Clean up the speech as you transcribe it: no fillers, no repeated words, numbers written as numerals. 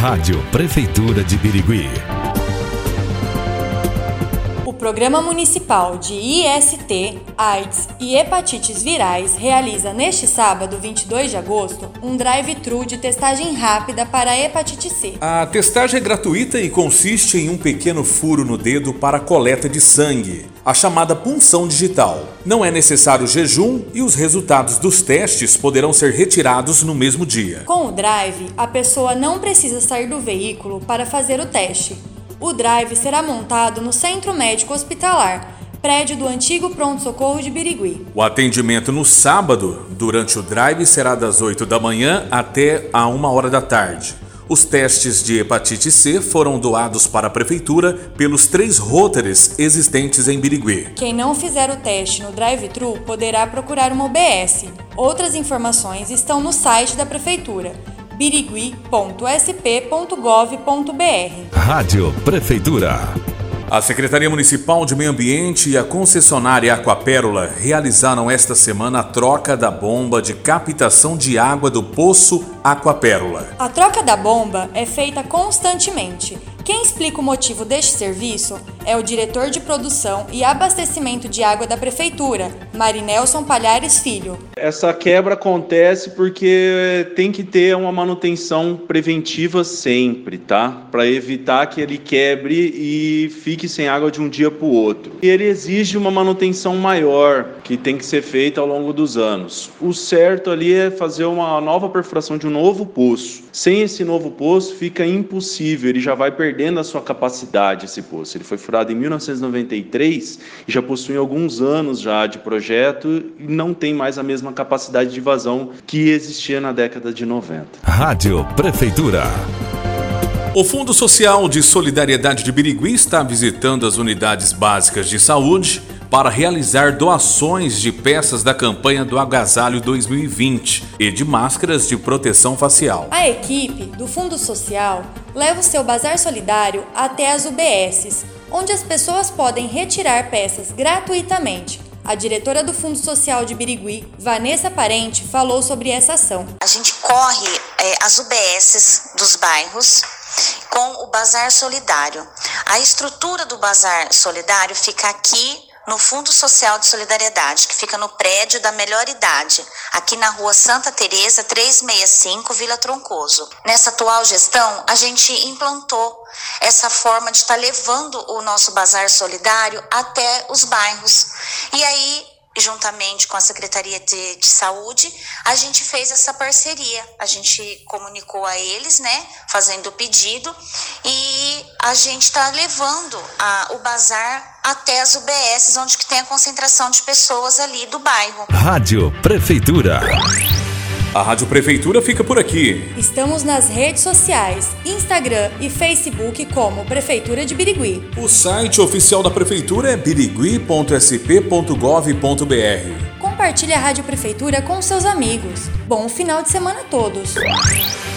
Rádio Prefeitura de Birigui. O Programa Municipal de IST, AIDS e Hepatites Virais realiza neste sábado, 22 de agosto, um drive-thru de testagem rápida para a hepatite C. A testagem é gratuita e consiste em um pequeno furo no dedo para coleta de sangue, a chamada punção digital. Não é necessário jejum e os resultados dos testes poderão ser retirados no mesmo dia. Com o drive, a pessoa não precisa sair do veículo para fazer o teste. O drive será montado no Centro Médico Hospitalar, prédio do antigo Pronto-Socorro de Birigui. O atendimento no sábado, durante o drive, será das 8 da manhã até a 1 hora da tarde. Os testes de hepatite C foram doados para a Prefeitura pelos 3 Rotaries existentes em Birigui. Quem não fizer o teste no drive-thru poderá procurar uma UBS. Outras informações estão no site da Prefeitura, birigui.sp.gov.br. Rádio Prefeitura. A Secretaria Municipal de Meio Ambiente e a concessionária Aquapérola realizaram esta semana a troca da bomba de captação de água do poço Aquapérola. A troca da bomba é feita constantemente. Quem explica o motivo deste serviço é o diretor de produção e abastecimento de água da Prefeitura, Marinelson Palhares Filho. Essa quebra acontece porque tem que ter uma manutenção preventiva sempre, tá? Para evitar que ele quebre e fique sem água de um dia para o outro. E ele exige uma manutenção maior, que tem que ser feita ao longo dos anos. O certo ali é fazer uma nova perfuração de um novo poço. Sem esse novo poço fica impossível, ele já vai perdendo a sua capacidade, esse poço. Ele foi furado em 1993 e já possui alguns anos já de projeto e não tem mais a mesma capacidade de vazão que existia na década de 90. Rádio Prefeitura. O Fundo Social de Solidariedade de Birigui está visitando as unidades básicas de saúde para realizar doações de peças da campanha do Agasalho 2020 e de máscaras de proteção facial. A equipe do Fundo Social leva o seu bazar solidário até as UBSs, onde as pessoas podem retirar peças gratuitamente. A diretora do Fundo Social de Birigui, Vanessa Parente, falou sobre essa ação. A gente corre as UBSs dos bairros com o Bazar Solidário. A estrutura do Bazar Solidário fica aqui no Fundo Social de Solidariedade, que fica no prédio da Melhor Idade, aqui na rua Santa Teresa, 365, Vila Troncoso. Nessa atual gestão, a gente implantou essa forma de estar levando o nosso Bazar Solidário até os bairros. E aí, juntamente com a Secretaria de Saúde, a gente fez essa parceria. A gente comunicou a eles, né, fazendo o pedido, e a gente está levando o bazar até as UBSs, onde que tem a concentração de pessoas ali do bairro. Rádio Prefeitura. A Rádio Prefeitura fica por aqui. Estamos nas redes sociais, Instagram e Facebook como Prefeitura de Birigui. O site oficial da Prefeitura é birigui.sp.gov.br. Compartilhe a Rádio Prefeitura com seus amigos. Bom final de semana a todos!